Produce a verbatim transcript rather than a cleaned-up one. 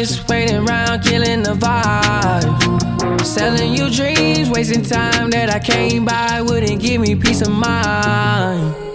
just waiting around, killing the vibe. Selling you dreams, wasting time that I can't buy. Wouldn't give me peace of mind.